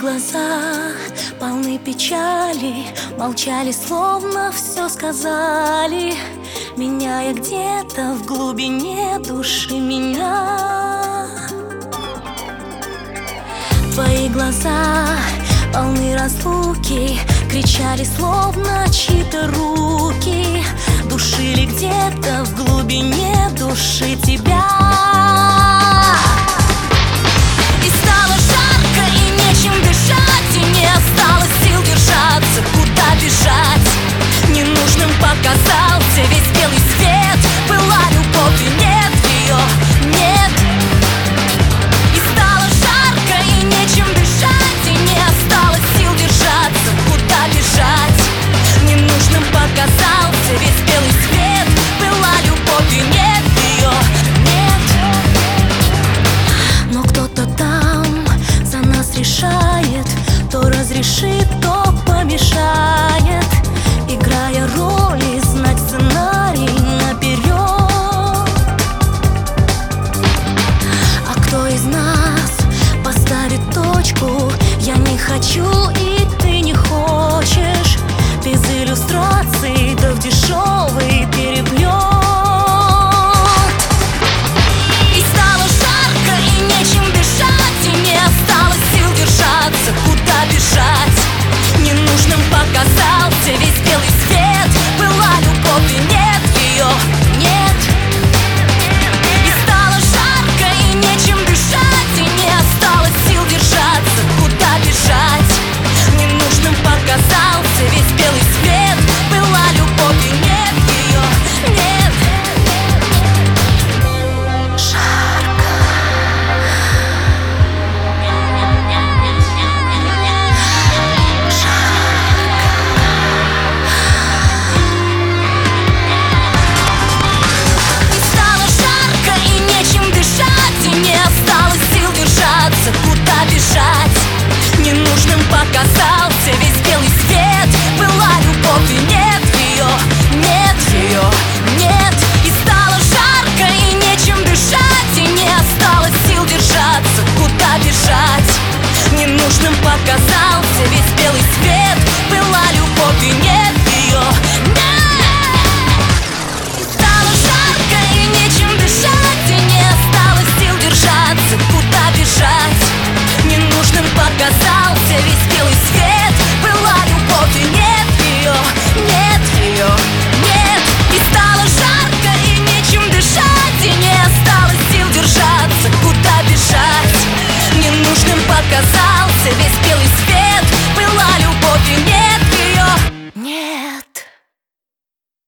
глаза полны печали, молчали, словно все сказали, меняя где-то в глубине души меня. Твои глаза полны разлуки, кричали, словно чьи-то руки, душили где-то в глубине души тебя. И стало жарко, и нечем дышать, и не осталось сил держаться, куда бежать. Ненужным показался весь белый свет, была любовь и нет ее, нет. И стало жарко, и нечем дышать, и не осталось сил держаться, куда бежать. Ненужным показался весь белый свет, была любовь и нет ее, нет. Но кто-то там за нас решает, то разрешит, то помешает, играя роли, знать сценарий наперед. А кто из нас поставит точку? Я не хочу, и ты не хочешь, без иллюстраций, да в дешевый переплет. И стало жарко, и нечем дышать, и не осталось сил держаться, куда бежать. Ненужным показался весь белый свет, была любовь и нет ее, нет. И стало жарко, и нечем дышать, и не осталось сил держаться, куда бежать. Ненужным показался весь белый свет, была любовь и нет ее, нет. Жарко. И стало жарко, и нечем дышать, и не осталось сил держаться, куда бежать. Ненужным показался весь белый свет, была любовь и нет ее, нет ее, нет. И стало жарко, и нечем дышать, и не осталось сил держаться, куда бежать. Ненужным показался весь белый свет, была любовь и нет ее, нет. И стало жарко, и нечем дышать, и не осталось сил держаться, куда бежать. Ненужным показался